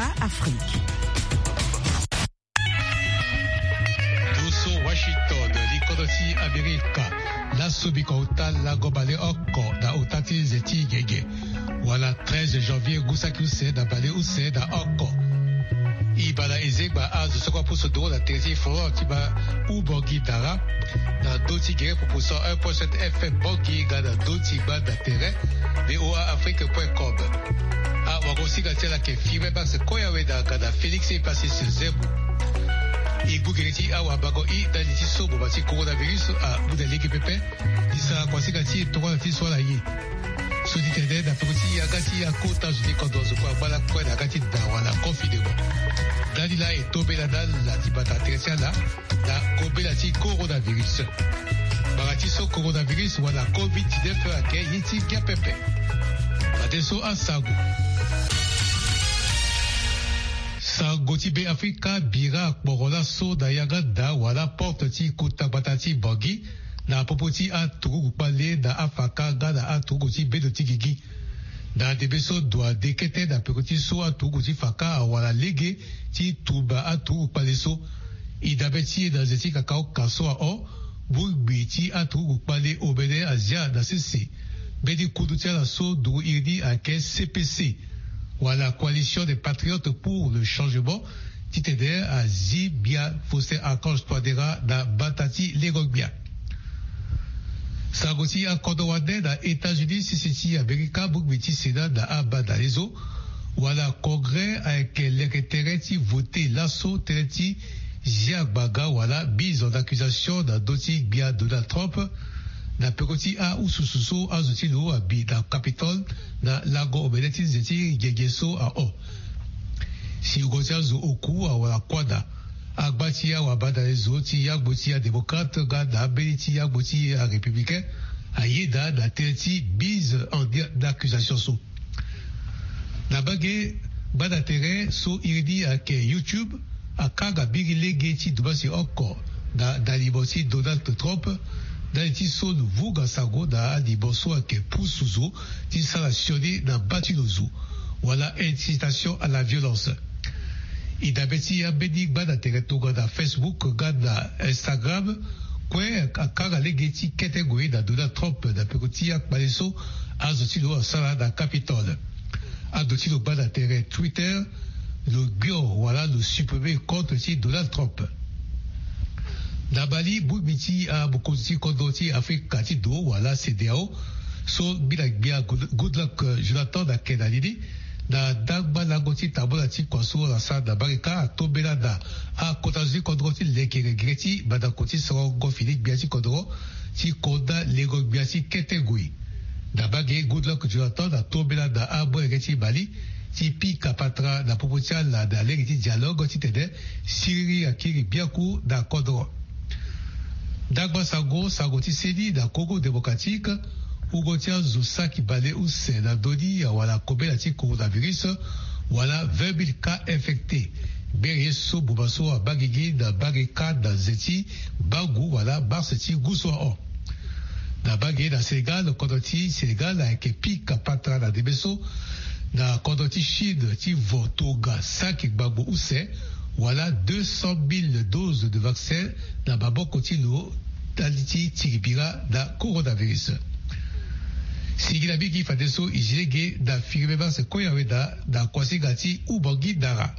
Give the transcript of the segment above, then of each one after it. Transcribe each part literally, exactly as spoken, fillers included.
A Afrique. Dosso Washington, l'Ikodoti America, la Subikota, la Gobale Oko, da Otati Zeti Gege. Voilà, treize janvier, Gousakiuse, da Bale Use, da Oko. Ibala Ezeba, Azu, Sokwa Pousso do, la Terzi Foro, Tiba, Ubogi Dara, da Doti Gere, Pousso un virgule sept F M, Bogi, Gada Doti, Bada Tere, V O A Afrique point com. Ah, Wagosi Gatela, ke Fibre, Bax, Koyaweda, Gada Félix, et Passis Zebu. Et Gougereti, Awa, Bago, I, Daliti, Sobo, Bati, Coronavirus, à Boudeliki Pepe, Issa, Kwasigati, Toron, Tisola, Yi. Sous-titendé, d'Afrique, Agati, Akota, Juli, Kondozo, Kwabala, Kwen, Agati, Dawana, Confidément. Dalila et Tobelada, la Tibata, Teresiana, la Kobelati, Coronavirus. Baratiso, Coronavirus, ou la covid dix-neuf, à Yiti, Gapepe. Badeso, Asago. Sagotibé Afrika bira borola so dayaga da wala porte ti kuta batati bogi na popoti a tugu pale da afaka gada a tugu ti bedo ti gigi da debeso doa dekete da pekoti so a tugu ti faka wala lege ti tuba a tugu pale so idabeti da zeti kakao kaso a o bugbi ti a tugu pale obede azia da sisi bedi kudu ti la so du irdi a ke C P C. Ou à la coalition des patriotes pour le changement, Titeder à Zibia Fossé Archange Toadera da Batati Legogbia. Sagoti à Kodowade da États-Unis, Sissi America, Boukbiti Sénat da Abadalezo, ou à la Congrès avec l'Eketereti voté l'assaut Tereti Jiagbaga, ou à la bise en accusation da Doti Bia Donald Trump. Na pekoti a usususo a zotilo a bi da Capitole na lago obedeti zeti gegeso a o. Si ugotia zo oku a wala kwada. Agbati a wabada lezo ti yagboti a démocrate ga da beliti yagboti a républicain a yeda da terti bise en d'accusation so. Na bagé bada tere so iridi a ke YouTube a kaga bigi lege ti dubasi oko da daliboti Donald Trump. Dans ti so nouveau gasago da di boso ke pousuzo ti salationi na batilozo wala incitation à la violence. Idabeti ya bedi bada teretoga da Facebook gada Instagram kwe akara legeti kategorie da Donald Trump da pekoti ya paleso azotilo sala da Capitole. Adotilo bada tere Twitter le bio wala le supprimer contre ti Donald Trump. Dabali Boubiti a Bokoti Kondoti Afrique Katido wala C D A O so bilak bia good luck Jonathan da Kenalidi da Dagba Lagoti Tabolati Kwaso la sa da Barika Tobela da a Kotazi Kondoti Leke Regreti Badakoti Sorongo Philippe Biati Kondoro ti Konda Lego Biati Ketegui da Bagé good luck Jonathan da Tobela da Abo Regeti Bali ti pi kapatra da Popotia la da Legeti Dialogue ti tede Siri Akiri Biaku da Kondoro. Dagba Sago, Sagoti Sedi, da Congo démocratique, Ugotia Zousaki Bale Ousse, da Dodi, wala Kobe ti coronavirus, wala vingt mille cas infectés. Bereso, Boubasso, a Bagigi, da Bageka, da Zeti, Bagou, wala Barseti, Goussoa O. Da Bagé, da Sénégal, Kondoti, Sénégal, avec pi kapatra da Debeso, da Kondoti Chid, ti Votoga, Saki Bagbo Ousse, voilà deux cent mille doses de vaccins dans Babo Kotilo, Taliti, Tiribira, da coronavirus. Sigilabi qui fait des sauts, Ijege, da Firmeba, se Koyaweda, da Kwasigati, ou Bangi Dara.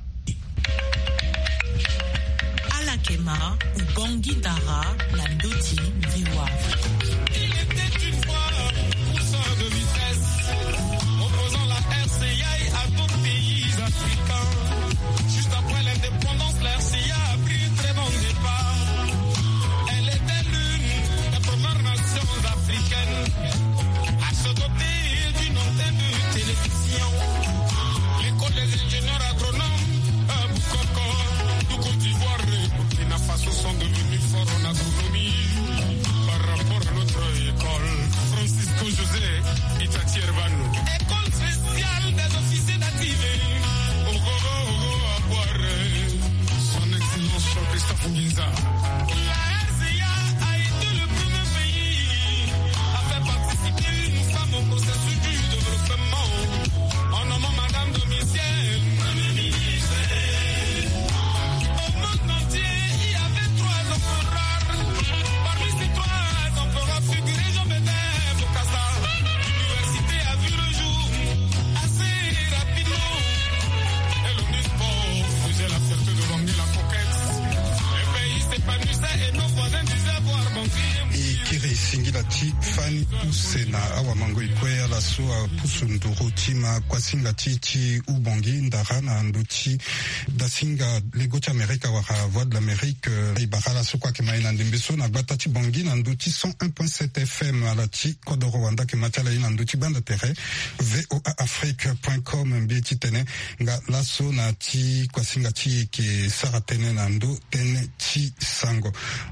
Alakema, ou Bangi Dara, la Doti, Viwa. Il était une fois pousseur de vitesse, opposant la R C I à d'autres pays africains. Juste après l'indépendance, la R C I a pris un très bon départ. Elle était l'une des premières nations africaines à se doter d'une antenne de télévision. L'école des ingénieurs agronomes à Boukoko, tout Côte d'Ivoire et Burkina Faso sont devenus forts en agronomie par rapport à notre école. Francisco José Itati Herbano. École spéciale des officiers d'activés. Au kiri singila ti fani usena awa mango ikwe ala so a pusunduru tima kwa singa ti ti ubongi ndara na nduti da singa lego ti Amerika wara voix de l'Amérique ibara la so kwa ke maina ndimbeso na gbata ti bongi na nduti cent un virgule sept F M ala ti kodoro wanda ke matala ina nduti banda tere voa afrique point com mbi ti tene nga laso na ti kwa singa ti ke sara tene na ndu tene ti sango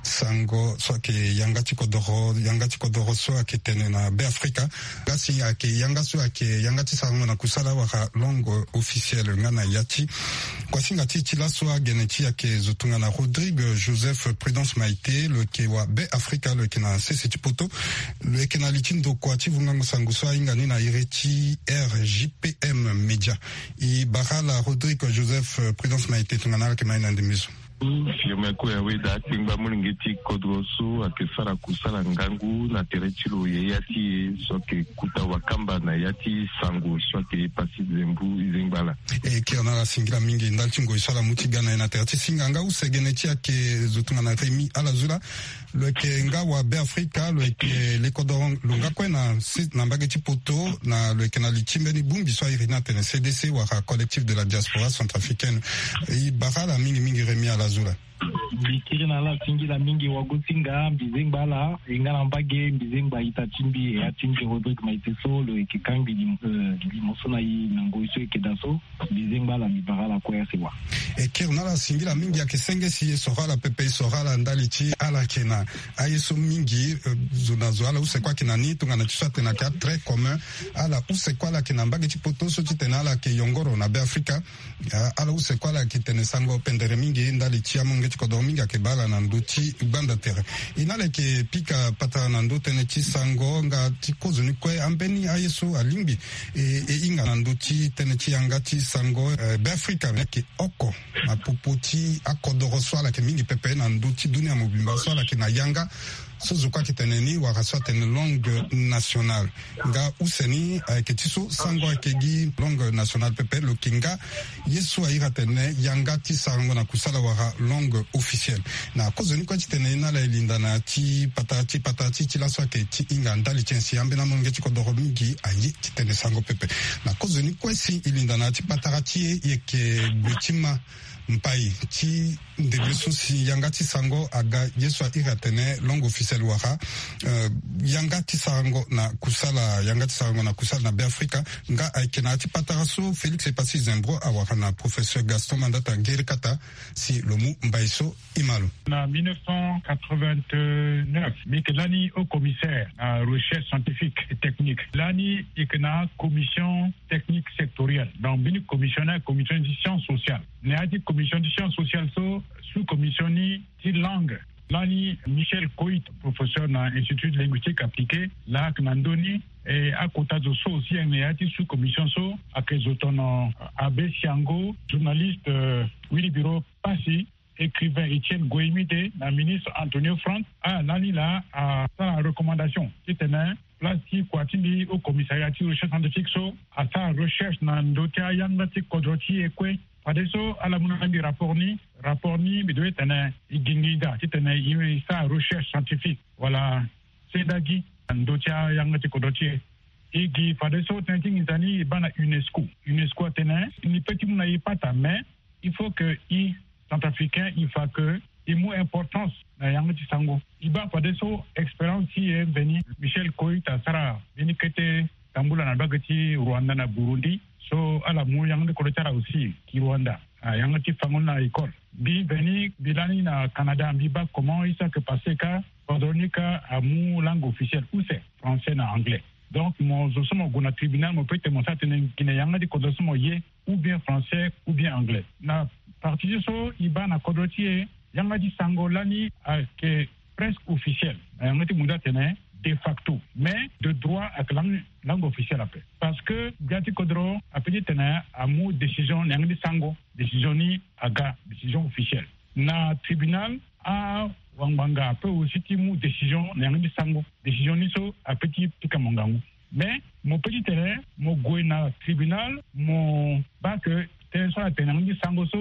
sango so ke yanga ti kodoro yanga ti kodoro so ke tene na be afrika gasi ake yanga so ake yanga ti sango na kusala waka longo officiel nga na yati kwa singa ti ti laso agene ti ake zotunga na Rodrigue Joseph Prudence Maïté le ke wa be afrika le ke na sese ti poto le ke na litindo kwa ti vunga musango so inga ni na ireti R J P M Media i barala Rodrigue Joseph Prudence Maïté tunga na ke maina ndimizo firme ko ya weda tingba mulingeti kodroso akesara kusala ngangu na terechilo ye yati soke kuta wakamba na yati sango soke pasi zembu izingbala e kiona la singira mingi ndalchingo isala mutigana na tereti singanga usegeneti ake zotunga na Remi Alazula le kenga wa be Afrika le ke le kodoron lunga kwena na mbageti poto na le kenali chimbeni bumbi so irina tene C D C wa collectif de la diaspora centrafricaine i barala mingi mingi Remi Alazula bikiri na la singila mingi wagusinga mbizengba la ingana mbage mbizengba itachimbi ya chimbi Rodrigue Maïté so le kikambi di di mosona yi nangoiso ekedaso mbizengba la mibara la kwa sewa e kirna la singila mingi ya kesenge si sora la pepe sora la ndalichi ala kena ayeso mingi zona zo ala use kwa kina ni tunga na tsa tena ka très commun ala use kwa la kina mbage ti poto so ti tena la ke yongoro na be Afrika ala use kwa la kitene sango pendere mingi ndalichi amonge ti kodominga ke bala na nduti banda tere inale ke pika pata na ndu tene ti sango nga ti kozuni kwe ambeni ayeso alimbi e, e inga na nduti tene ti yanga ti sango e, be Afrika ke oko na popoti akodoro swala ke mingi pepe na nduti dunia mobimba swala ke na yanga sozo kwa kiteneni wakaswa tene langue nationale nga useni ketiso sango akegi langue nationale pepe lo kinga yesu aira tene yanga ti sango na kusala waka langue officielle na kozoni kwa tene na la elinda na ti patati patati ti laso ke ti inga ndali chensi ambe na monge ti kodoro mingi ayi ti tene sango pepe na kozoni kwa si ilinda na ti patarati yeke betima mpai ti ndebeso si yanga ti sango aga yesu ira tene langue officielle waka uh, yanga ti sango na kusala yanga ti sango na kusala na be Afrika nga aikena ti pataraso Félix Epasi Zembro awaka na professeur Gaston Mandata Ngeri Kata si lomu mbaiso imalo na dix-neuf cent quatre-vingt-neuf Mikelani au commissaire à recherche scientifique et technique lani ikena commission technique sectorielle donc bini commissionnaire commission de sciences sociales ne ati commission de sciences sociales so sous commission ni ti langue lani Michel Coit professeur na institut de linguistique appliquée la knandoni et à côté de ça aussi un ati sous commission so akezotono Abe Siango journaliste euh, Willy Biro Passi écrivain Étienne Goemide na ministre Antonio Front a lani la a sa recommandation c'était place qui kwatindi au commissariat de recherche scientifique so à sa recherche na ndotia yanga ti kodroti ekwe Adesso ala munambi rapport ni rapport ni bidoe tene igingida tene yimi sa recherche scientifique voilà c'est dagi ndotia yanga ti kodoti igi fadeso tenting itani bana UNESCO UNESCO tene ni petit muna ipata mais il faut que i centrafricain il faut que il mo importance na yanga ti sango iba fadeso expérience qui est venu Michel Koita Sara veni kete tambula na bagati Rwanda na Burundi so ala mu yang de kolotara aussi ki Rwanda yang ti fangona école bi veni bilani na Canada bi ba comment il s'est passé ka ordonnika a mu langue officielle ou c'est français na anglais donc mon zosomo gona tribunal mo peut te montrer que yang de kodosomo ye ou bien français ou bien anglais na partie so iba na kodoti yang di sangolani que presque officiel yang ti munda tene de facto, mais de droit à la langue, langue officielle après. Parce que Gati Kodro a payé tena à mou décision n'yangdi sango, décision ni aga, décision officielle. Na tribunal a wanganga peut aussi timou décision n'yangdi sango, décision ni so a petit pikamongangu. Mais mon petit terrain, mon goût na tribunal, mon bac tena so a tenangdi sango so a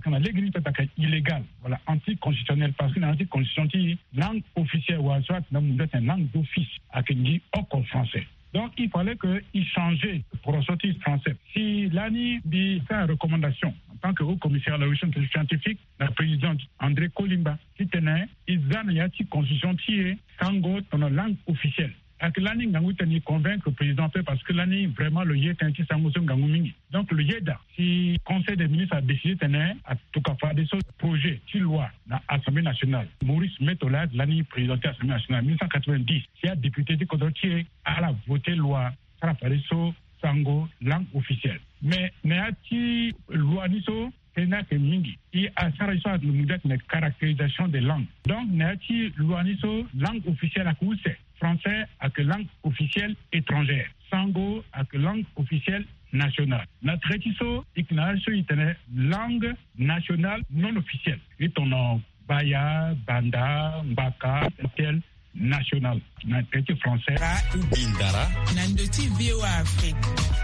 kana legni tataka illégal voilà anticonstitutionnel parce que na anticonstitutionnel langue officielle ou soit na munda c'est langue d'office à qui au français. Donc, il fallait qu'il changeait pour ressortir français. Si l'A N I dit sa recommandation, en tant que haut commissaire à la recherche scientifique, la présidente André Kolimba, qui tenait, ils ont une constitution qui est sango dans la langue officielle. Avec l'A N I, nous avons convaincre le président parce que l'A N I, vraiment, le yé est un sango sur Gangoumini. Donc, le yéda, si le Conseil des ministres a décidé de tenir, à tout cas, faire des projets, si loi, dans l'Assemblée nationale, Maurice Metola, l'A N I, président de l'Assemblée nationale, en dix-neuf cent quatre-vingt-dix, qui a député du Kodrotier, à la voté loi, ça a fait sango, langue officielle. Mais, n'est-il loi niso, tena ke mingi i asara iso le mudat une caractérisation des langues. Donc n'est-il loi niso langue officielle à kouse français avec langue officielle étrangère, sango avec langue officielle nationale. Notre rétiso ignacio itene langue nationale non officielle. Et ton baya, banda, mbaka, tel national. Notre rétiso français. Bindara. Nandoti V O A Afrique.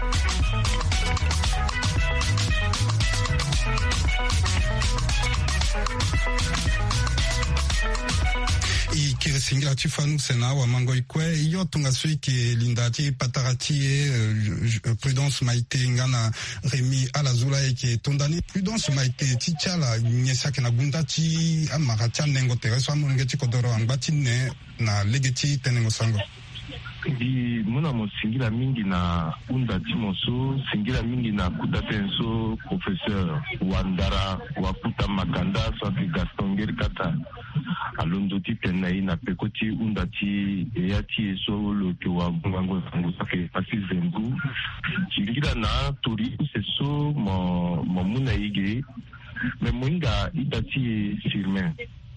I kirisingira chifanu sena wa mango ikwe iyo tungasui ki lindati patarati e Prudence Maite ngana Remi Alazula eke tondani Prudence Maite tichala nyesake na gundati amaracha nengo tereso amungechi kodoro angbati ne na legeti tenengo sango. Di muna mo singira mingi na unda timoso singira mingi na kudatenso professeur Wandara wakuta makanda so Gaston Gerkata alondo ti tenai na pekoti unda ti eyati so lo ke wa ngango sango ke pasi zembu singira na tori so mo mo muna ige me mwinga idati sirmen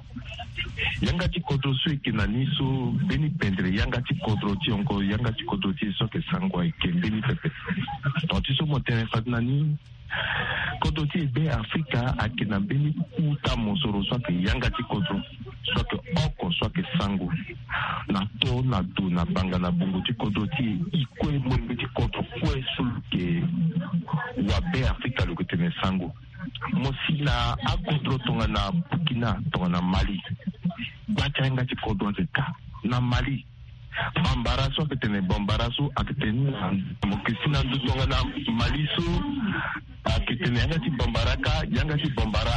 yanga ti kodro so ikenani so beni pendre yanga ti kodro ti onko yanga ti kodro ti so ke sangwa ike beni pepe tonti so moten fatnani kodro ti be Afrika akena beni uta mosoro so ke yanga ti kodro so ke oko so ke sango na to na do na banga na bungo ti kodro ti ikwe mo ti kodro kwe so ke wa be Afrika lo ke tene sango mosila akodro tonga na Burkina tonga na Mali bachanga ti kodro ka na Mali bambara so ketene bambara so aketene mo kisina ndo tonga na Mali so aketene yanga ti bambara ka yanga ti bambara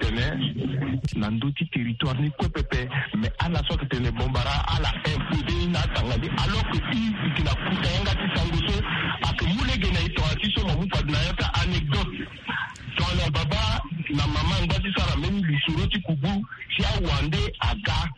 aketene na ndo ti territoire ni ko pepe mais ala so ketene bambara ala imposer na tanga di alors que ti kila kuta yanga ti sango so akumulege na ito ati so mo pa na yata anecdote tona baba na mama ngati sara meni lisuro ti kubu si awande aga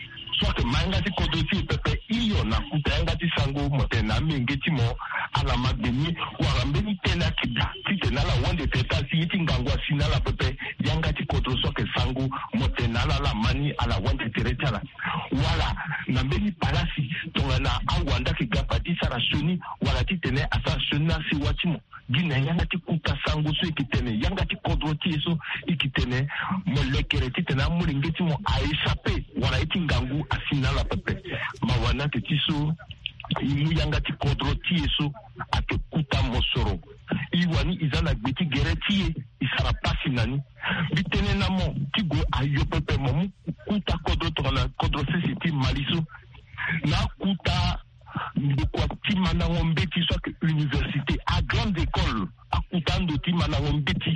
so que manga ti kodoti pepe iyo na kuta ngati sango motena mengeti mo ala mageni wala mbeni tena kida ti tena la wande teta si ti ngangwa sinala pepe yanga ti kodro so que sango motena la la mani ala wande teretala wala na mbeni palasi tonga na awanda ki gapati sara soni wala ti tene asa sona si watimo gina yanga ti kuta sango so ikitene yanga ti kodro ti so ikitene mo lekere ti tena mulingeti mo a échappé wala iti ngangu asina la pepe mawana te ti so imu yanga ti kodro ti so ate kuta mosoro iwani izana gbeti gere ti isara pasi nani bitene na mo ti go ayo pepe mo kuta kodro to na kodro se ti maliso na kuta de quoi ti mana ngombeti so que université à grande école à kutando ti mana ngombeti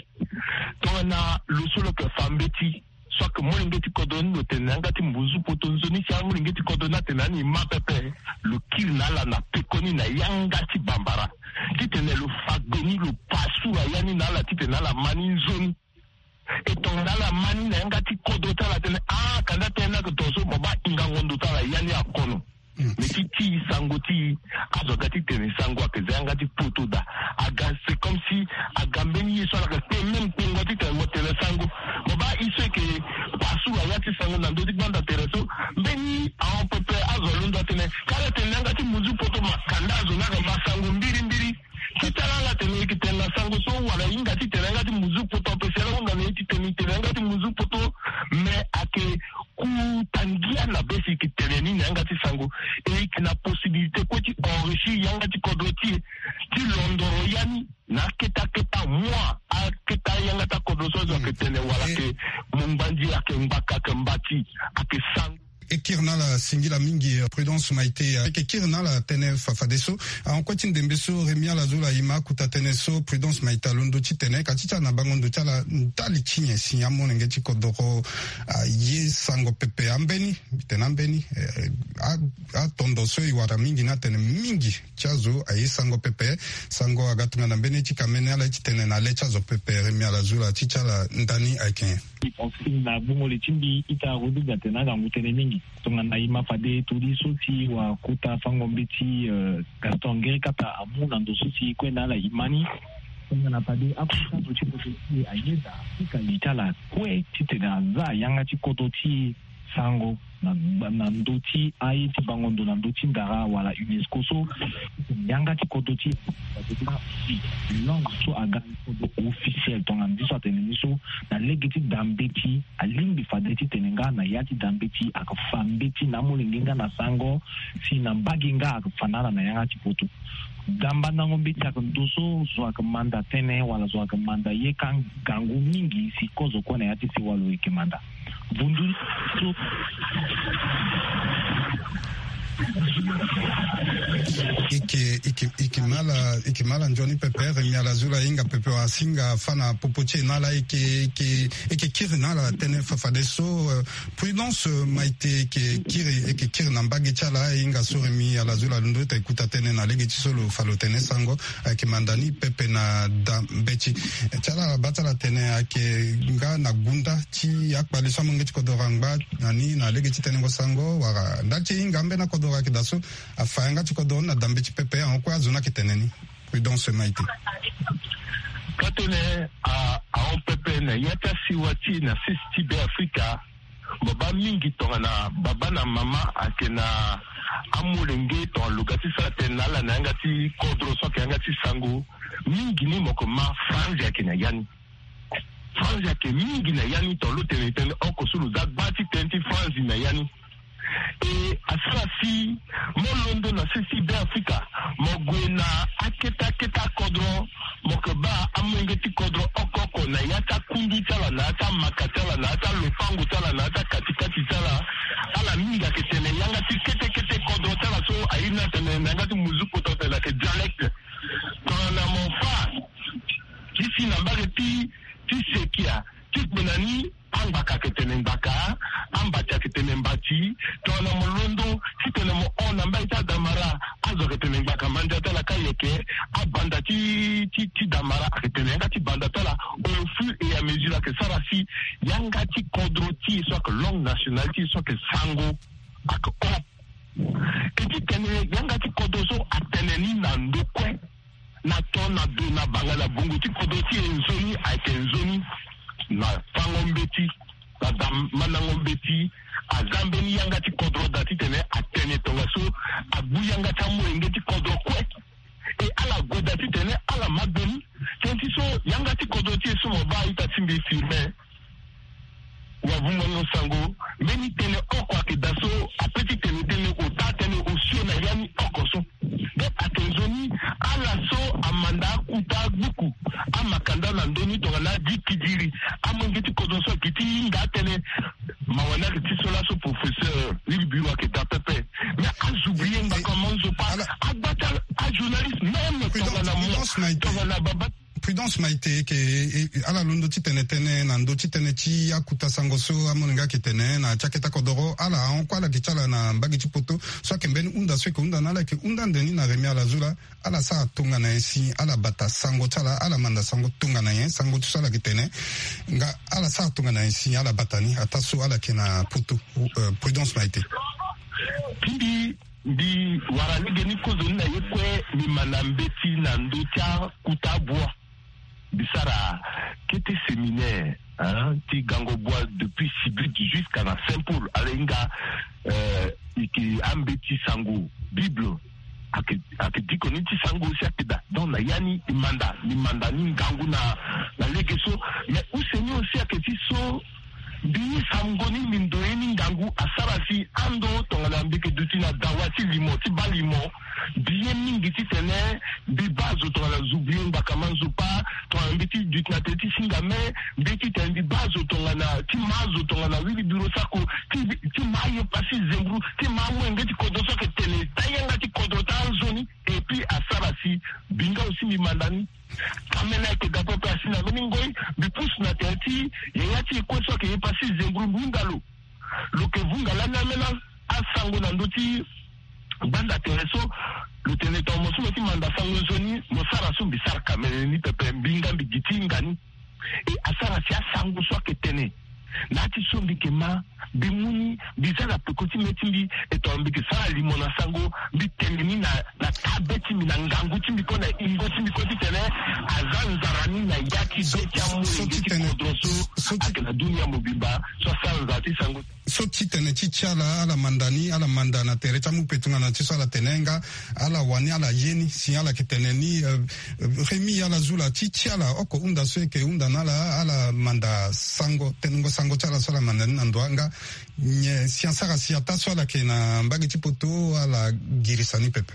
to na le solo que fambeti so que mo ngeti kodon no tenanga ti mbuzu potonzoni si mo ngeti kodona tenani mapepe le kil na la na pekoni na yanga ti bambara ti tenelo fagoni le pasura yani na la ti tenala mani zone et ton na la mani na yanga ti kodota la tene ah kanda tena ko toso baba ingangondo ta la yani akono mais qui ti sangoti azogati tene sangwa ke zangati putuda aga c'est comme si agambeni so la ke même pingoti te motele sango boba iso ke pasu ayati sango na ndoti banda tereso beni en pepe azolundo tene kala tene ngati muzu poto makanda azona ka sango mbiri mbiri kitala la tene ki tene sango so wala ingati tene ngati muzu poto pesela ngana iti tene tene ngati muzu poto mais ake ku tangia na besi ki tene ni ngati sango et qui la possibilité que tu enrichis yanga ti kodoti ti londoro yani na keta keta moi a keta yanga ta ko kodroso so ke tene wala ke mumbandi ake mbaka ke mbati ake sang ekir na la singila mingi Prudence Maite ekir na la tene fafadeso en kwati ndembeso remia la zola ima kuta tene so Prudence Maite londo ti tene katicha na bangondo chala ntali chinye sinya monenge ti kodoro ye sango pepe ambeni tena ambeni a a tondo so iwara mingi na tene mingi chazo aye sango pepe sango agatunga na mbeni ti kamene ala ti tene na le chazo pepe remia la zola ti chala ndani aiken na bungo le chimbi ita ruduga tena gangu tene mingi tonga na ima fade tudi soti wa kuta fango mbeti Gaston Ngere kata amuna ndo soti kwenda la imani tonga na fade akuta ndo chipo soti ayeda ika itala kwe tite na za yanga chikoto ti sango na na ndoti ai ti bangondo na ndoti ndara wala UNESCO so yanga ti kodo ti long so aga kodo officiel tonga ndiso ateniso na legiti dambeti alimbi fadeti tenenga na yati dambeti akafambeti na mulinginga na sango si na baginga akafanana na yanga ti poto damba na ngombe ti akandoso zo akamanda tene wala zo akamanda ye kan gangu mingi si kozo kona yati si walo ikimanda bundu so Ike ike ike mala ike mala njoni pepe remia la zula inga pepe wa singa fana popoche nala ike ike ike kiri nala tene fafadeso uh, Prudence Maite ike kiri ike kiri na mbagi chala inga so remia la zula lundo te kuta tene na legi solo falo tene sango ike mandani pepe na dambechi chala batala tene ake nga na gunda chi akbali so mungeti kodorangba nani na legi tene ngo sango wara ndachi inga mbe na kodora kidaso afanga chikodona na dambechi pepe en kwa zona kiteneni Prudence Maite katene a a on pepe na yata siwati na sisti be Afrika baba mingi tonga na baba na mama akena amulenge to lugati sa tenala na ngati kodro so ke ngati sango mingi ni mokoma France akena yani France ake mingi na yani to lutene tene okosulu za bati twenty France na yani e asasi molondo na sisi be Afrika mogwena aketa keta kodro mokoba amengeti kodro okoko na yata kundu tala na ata makatala na ata lopangu tala na ata katikati tala ala minga ketene yanga tikete kete kodro tala so aina tene nanga tu muzuko to tala ke dialect tona mofa kisi na bageti tisekia tikbenani amba kaketene mbaka amba chaketene mbati tona molondo sitene mo ona mbaita damara azo ketene mbaka manja tala kayeke abanda ti ti ti damara ketene ngati banda tala au fur et à mesure que ça rafi yanga ti kodroti soit que langue nationalité soit que sango ak o eti tene yanga ti kodoso ateneni na ndokwe na tona do na bangala bungu ti kodoti enzoni ake enzoni na fangombeti na dam manangombeti azambeni yanga ti kodro dati tene atene tonga so abu yanga tamu engeti kodro kwe e ala go dati tene ala magoni tenti so yanga ti kodro ti so mo ba ita timbi firme wa vumono sango meni tene okwa ke daso apeti tene tene o ta tene o sio na yani okoso de atenzoni ala so amanda kuta buku amakanda na ndoni to na dikidiri amongeti kodoso kiti nga tene mawana kiti sola so professeur libiwa ke ta pepe mais azoublier nga comment je parle abata a journaliste même to na mo to na baba Prudence Maite ke ala londo ti tene tene na ndo ti tene ti akuta sango so amoninga ki tene na chaketa kodoro ala on kwa la kichala na mbagi ti poto so ke mbeni unda so ke unda na la ke unda ndeni na remia la zula ala sa tunga na ensi ala bata sango chala ala manda sango tunga na yen sango tu sala ki tene nga ala sa tunga na ensi ala batani ataso ala ke na poto uh, Prudence Maite pindi di warani geni kozo na yekwe ni manambeti na ndocha kutabwa bisara kete séminaire hein ti gango bois depuis Sibut jusqu'à na Saint-Paul alenga euh iki ambeti sango bible ake ake dikoni ti sango si akeda donc na yani imanda ni manda ni gangu na na legeso mais où c'est aussi ake ti so bini samgoni mindoeni ngangu asarasi ando tongana mbike duti na dawati limo ti balimo biye mingi ti tene bi bazo tongana zubli mbakamanzu pa tongana mbiti duti na teti singame mbiti tene bi bazo tongana ti mazo tongana wili biro sako ti ti maye pasi zembru ti mamu ngeti kodoso ke tele tayanga ti kodota zoni et puis asarasi binga aussi mi mandani kamena ke dapo pasi na ngoi bi pus na teti yati ko so ke pasi zembru bungalo lo ke vungala na mena asango na ndoti banda tereso le teneto mo so ti manda sango zoni mo sara so bi sar kamena ni pepe binga bi gitingani e asarasi asango so ke tene nati sombi kema bimuni bizala pekoti metimbi etombi ke sala limona sango bitengini na na tabeti mina ngangu timbi kona ingo timbi koti tene azanzarani na yaki beti amu ngeti kodroso akena dunia mobimba so sanza ti sango so titene chichala ala mandani ala mandana tere chamu petunga na chisala tenenga ala wani ala yeni si ala keteneni uh, remi ala zula chichala oko unda sweke unda nala ala manda sango tenungo sango chala sola mandani nandwanga nye siansara siata sola ke na mbagi chipoto ala girisani pepe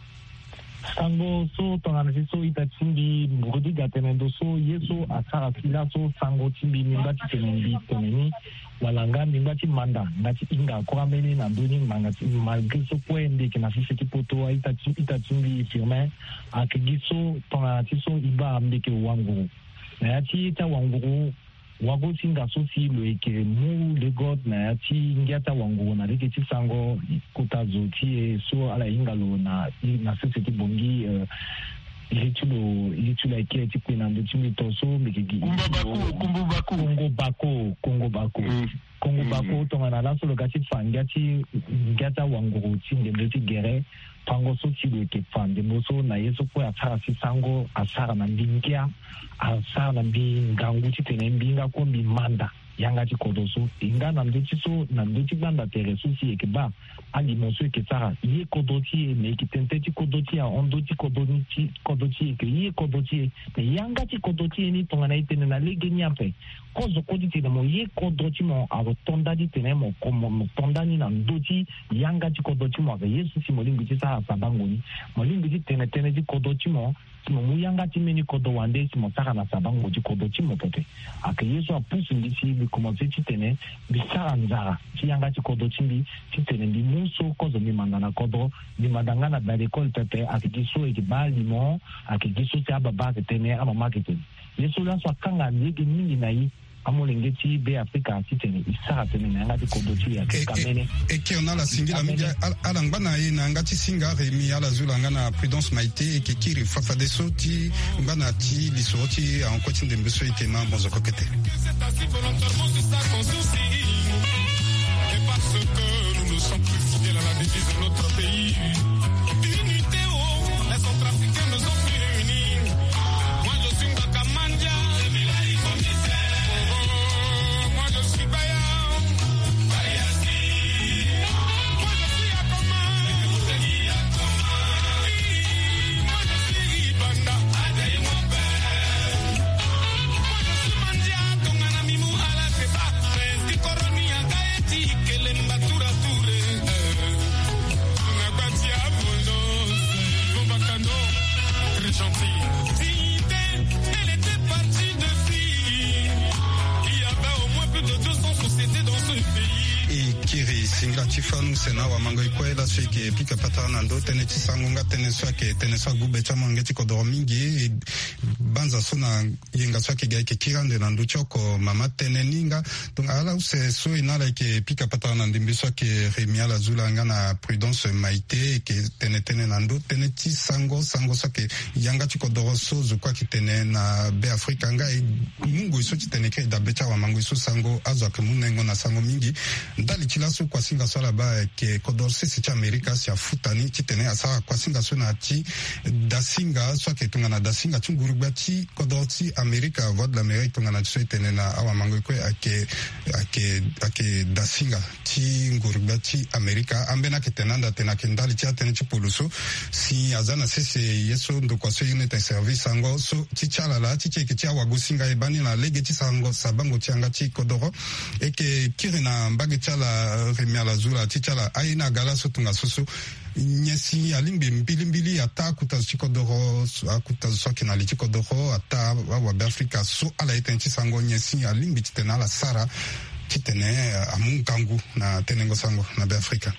sango so tongana so itachimbi mbudi gatenendo so yeso asara sila so sango chimbi mimbati tenendi teneni walanga mimbati manda ngati inga kwa meni na ndoni mangati malgré so kwende kina sisi kipoto itachimbi itachimbi firme akigiso tongana so iba mbeke wangu na yati ita wangu wago singa so si lo eke mu le god na yati ngiata wangu na reke ti sango kutazo ti so ala ingalo na na sisi ti bongi ili tulo ili tula eke ti kwena ndo chimi toso mbeke Kongo Bako Kongo Bako Kongo Bako Kongo Bako tongana la so lo gati fanga ti ngiata wangu ti ndembe ti gere pango so ti lo eke fande moso na yeso ko asara si sango asara na mbingia asara na mbingangu ti tene mbinga ko mbi manda yanga ti kodoso inga na ndoti so na ndoti banda tere so si eke ba ali moso eke sara ye kodoti me ki tente ti kodoti a ondoti kodoni ti kodoti eke ye kodoti me yanga ti kodoti ni tongana itene na lege nyampe kozo koditi na mo ye kodoti mo aro tonda di tene mo komo mo tonda ni na ndoti yanga ti kodoti mo yesu si molingi ti sara sabangoni molingi ti tene tene ti kodoti mo mo muyanga ti meni kodo wande si mo sara na sabango ti kodoti mo pote ake yesu a pusu ndisi bi komanse ti tene bi sara nzara ti yanga ti kodoti mbi ti tene bi muso kozo mi manda na kodo mi mandanga na l'école pepe ake giso eke ba limon ake giso ti ababa ke tene amama ke tene yesu la so kanga lege mingi na yi amolenge ti be Afrika ti tene isara tene na yanga ti kodoti ya kamene eke ona la singila mingi ala ngana ye na ngati singa remi ala zula ngana prudence maite eke kiri fafa de soti ngana ti lisoti en koti ndembe so ite na bonzo kokete parce que nous ne sommes plus fidèles à la devise de notre pays. Unité, oh, les centrafricains ne sont plus réunis. Moi je suis Ngakamandia, moi je suis Baya, Bayasi, moi je suis Akoma, moi je suis Ibanda, Adaï mon père, moi je suis Mandia, Tongana Mimou Ala Teba, Di Koroni Agaeti, Kelemba Tura Ture, Nagbatia Bono, Bombakano, très gentil. Elle était partie de filles. Il y avait au moins plus de deux cents sociétés dans ce pays. e kiri singila ti fanu sena wa mango ikwela so eke pika patara na ndo tene ti sango nga tene so ake tene so gube cha mange ti kodoro mingi e banza so na yenga so ake ga eke kirande na ndo choko mama tene ninga donc ala use so inala eke pika patara na ndimbi so ake remi ala zula nga na prudence maite eke tene tene na ndo tene ti sango sango so ake yanga ti kodoro so zo kwa ki tene na be Afrika nga e mungu iso ti tene ke da becha wa mango iso sango azo ake munengo na sango mingi ndali chilaso kwa singa swala ba ke kodorse si cha Amerika si afutani chitene asa kwa singa so na chi dasinga so ke tungana dasinga chungurugba chi kodorsi Amerika vote la Amerika tungana so itene na awa mango kwe ake ake ake dasinga chi ngurugba chi Amerika ambena ke tenanda tena ke ndali chi atene chi poluso si azana sese yeso ndo kwa so unit service ango so chi chala la chi cheke chi awa gusinga ebani na lege chi sango sabango chi anga chi kodoro eke kirina mbage chala remia la zula chi chala aina gala so tunga susu nyesi alimbi mbili mbili ata kuta chikodoro akuta soki na lichikodoro ata wa Afrika so ala itenchi sango nyesi alimbi titena la sara titene amungangu na tenengo sango na Afrika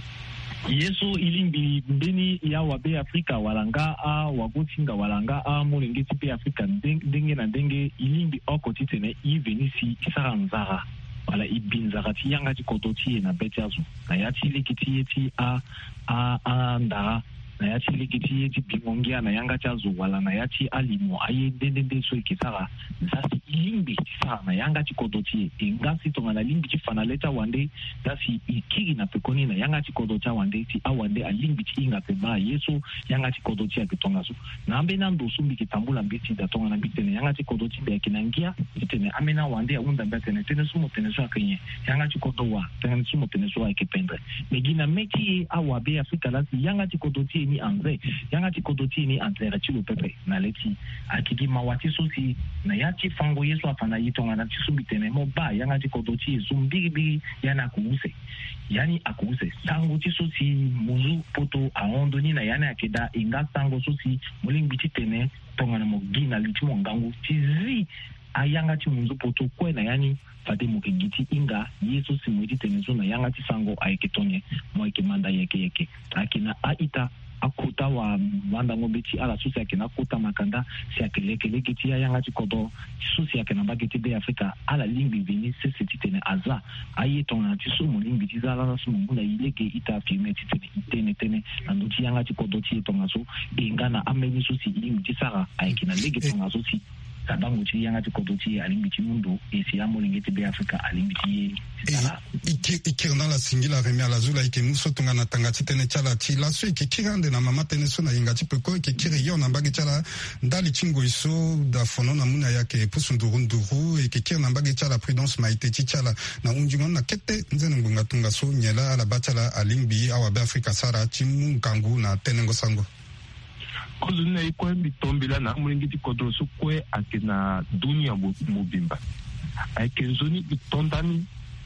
yeso ilimbi mbeni ya wabe Afrika walanga a wagotinga walanga a mulengeti pe Afrika ndenge na ndenge ilimbi oko titene ivenisi saranzara wala ibinzara ti yanga ti kodoti na betiazu na yati likiti yeti a a a ndara na yati likiti yeti bimongia na yanga chazu wala na yati alimo aye dende so ikisara zasi ilimbi sa na yanga ti kodoti ingasi to na limbi ti fana leta wande zasi ikiri na pekoni na yanga ti kodoti wande ti awande alimbi ti inga pema yeso yanga ti kodoti akitonga so na ambena ndo sumbi kitambula mbiti da tonga na bitene yanga ti kodoti be kinangia bitene amena wande unda betene tene sumo tene so akenye yanga ti kodowa tene sumo tene so akipendre megina meti awa be Afrika la yanga ti kodoti ni anze yanga ti kodoti ni anze rachilo pepe na leti akigi mawati so si na yati fango yeso afana yitonga na tisumbi tene mo ba yanga ti kodoti zumbigi bigi yana kuuse yani akuuse sango ti so si muzu poto aondoni na yana akeda inga sango so si mulimbi ti tene tonga na mogina litimo ngangu tizi ayanga ti muzu poto kwe na yani fade mukegiti inga yeso si mwiti tene so na yanga ti sango aiketonye mo ike manda yeke yeke akina aita akuta wa wanda ngobeti ala susi yake na kuta makanda si yake leke leke tia yanga chikodo susi yake na bageti be Afrika ala limbi vini sese titene aza aye tonga tisumu limbi tizala na sumu mula ileke ita firme titene itene tene na nuti yanga chikodo tie tonga so ingana ameni susi limbi tisara aike na lege tonga so si sabangu ti yanga chikodo tie alimbi timundo esi ya molingeti be Afrika alimbi tie ikirna la singila remia la zula ike muso tunga na tanga titene chala ti la so ike kirande na mama tene so na inga ti peko ike kiri yo na mbage chala ndali chingo iso da fono na muna yake pusu nduru nduru ike kiri na mbage chala prudence maite ti chala na unjingon na kete nzene ngunga tunga so nyela ala bachala alimbi awa be Afrika sara ti mungangu na tenengo sango kozo na ikwe mitombila na mulingiti kodroso kwe ake na dunia mobimba ake nzoni itondani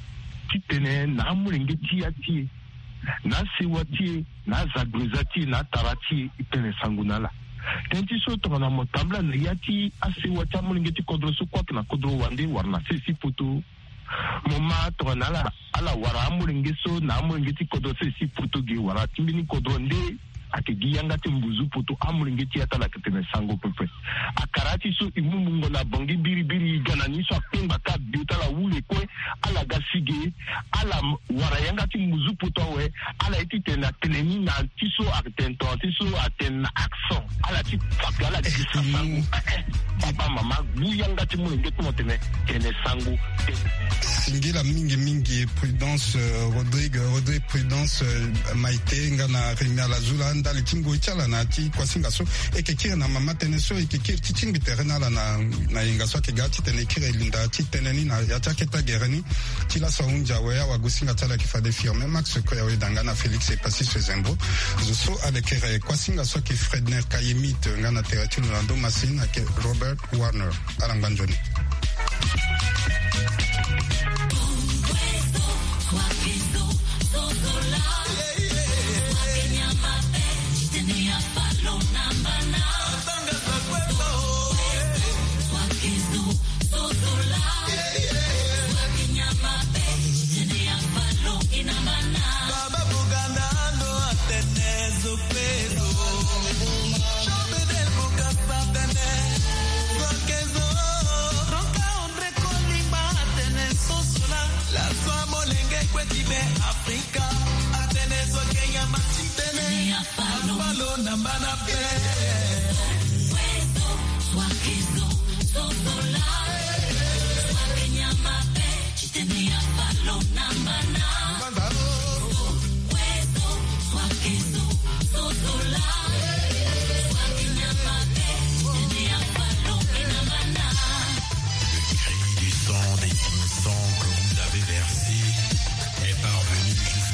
titene na mulingiti yati na sewati na zagrezati na tarati itene sangunala tenti so to na motambla na yati asewati mulingiti kodroso kwa na kodro wande warna sisi putu moma to na la ala wara mulingiso na mulingiti kodroso sisi putu gi wara timbini kodronde akigi yanga timbuzu poto amulingeti atala ketene sango pepe akarati so imumungo na bongi biri biri gana ni so pemba ka biutala wule kwe ala gasige ala wara yanga timbuzu poto we ala itite na teleni na tiso atento tiso aten accent ala ti ala ti sango papa mama bu yanga timulingeti motene kene sango singila mingi mingi prudence Rodrigue Rodrigue prudence maite ngana remia la zula ndali chingo ichala na ti kwa singa so eke kire na mama tene so eke kire ti chingi terena la na na inga so ke gati tene kire linda ti tene ni na ya taketa gereni ti la so unja we ya wagusinga tala ki fade firme max ko ya we dangana Felix e pasi se zembo zo so ale kire kwa singa so ke Fredner Kayemit ngana terati lando masina ke Robert Warner alangbanjoni